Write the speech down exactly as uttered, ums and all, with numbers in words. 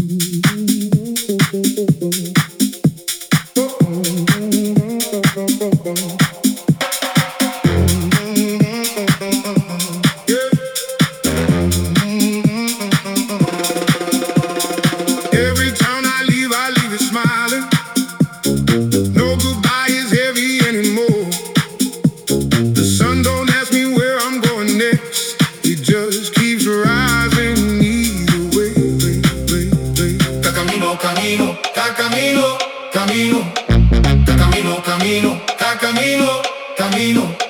Every time I leave, I leave it smiling. No goodbye is heavy anymore. The sun don't ask me where I'm going next. It just keeps rising either way, way, way, way. Ca camino, camino, ca camino, camino. Ca camino, camino, ca camino, camino.